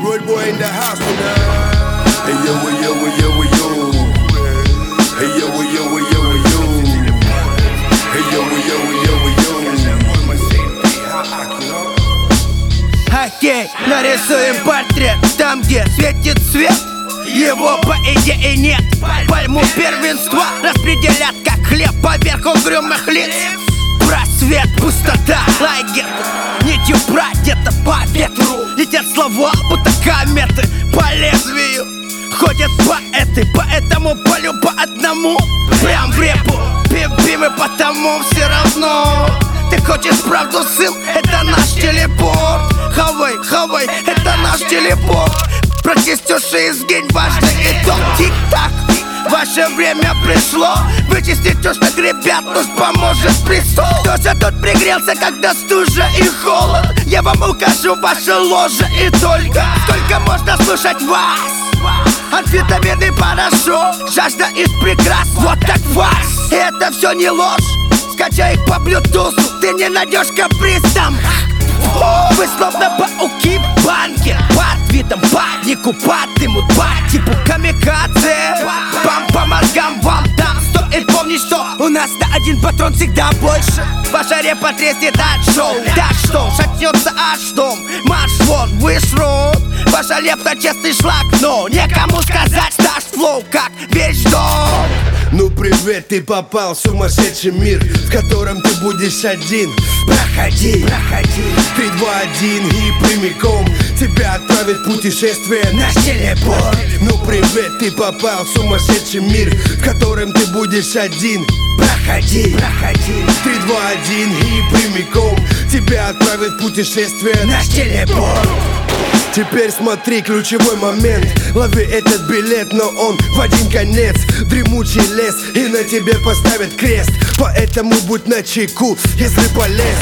Road boy in the house tonight. Hey yo, hey yo, hey yo, hey yo. Hey yo, hey yo, hey yo, hey yo. Hey yo, hey yo, hey yo, hey yo. Окей, нарисуем портрет там, где светит свет. Его по идее нет. Пальму первенства распределят как хлеб поверх угрюмых лиц. Просвет, пустота, лагерь нитью прадета по ветру. Летят слова, будто кометы по лезвию. Ходят поэты по этому полю по одному. Прям в репу, пим-пим, и потому все равно. Ты хочешь правду, сын? Это наш телепорт. Хавай, хавай, это наш телепорт. Прочистишь и сгинь, важный итог. Тик-так, ваше время пришло. Вычистить ушных ребят, пусть поможет престол. Кто же тут пригрелся, когда стужа и холод? Я вам укажу ваше ложе и только. Сколько можно слушать вас? Амфетаминный порошок, жажда из прекрас, вот так фарс. И это все не ложь, скачай их по блютусу. Ты не найдешь капризом. Вы словно пауки в банке, под видом панику, подымут по типу камикадзе. Бам по мозгам вам там. Стоит помнить, что у нас-то один патрон всегда больше. Ваша репа треснет от шоу. Да что, шатнется аж дом. Марш вон, вышрут. Ваша лепта честный шлак, но некому сказать наш флоу, как вещь дом. Ну привет, ты попал в сумасшедший мир, в котором ты будешь один. Проходи, проходи. 3, 2, 1 и прямиком тебя отправит в путешествие наш телепорт. Ну привет, ты попал в сумасшедший мир, в котором ты будешь один. Проходи, проходи. 3, 2, 1 и прямиком тебя отправит в путешествие наш телепорт. Теперь смотри, ключевой момент. Лови этот билет, но он в один конец. Дремучий лес, и на тебе поставят крест. Поэтому будь начеку, если полез.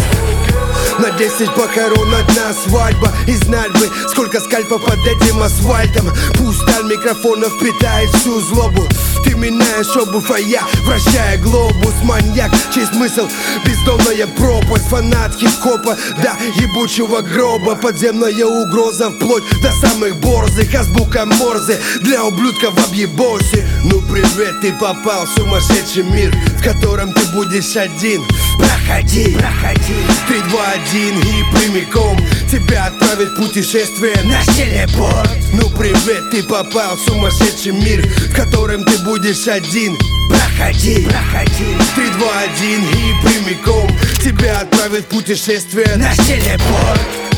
На 10 похорон одна свадьба. И знать бы, сколько скальпов под этим асфальтом. Пусть сталь микрофонов питает всю злобу. Ты меняешь обувь, а я вращая глобус. Маньяк, чей смысл? Бездомная пропасть. Фанат хип-хопа до ебучего гроба. Подземная угроза вплоть до самых борзых. Азбука Морзе для ублюдков в объебосе. Ну привет, ты попал в сумасшедший мир, в котором ты будешь один. Проходи, проходи. 3, 2, 1 и прямиком тебя отправит в путешествие наш телепорт. Ну привет, ты попал в сумасшедший мир, в котором ты будешь один. Проходи, проходи. 3, 2, 1 и прямиком тебя отправит в путешествие наш телепорт.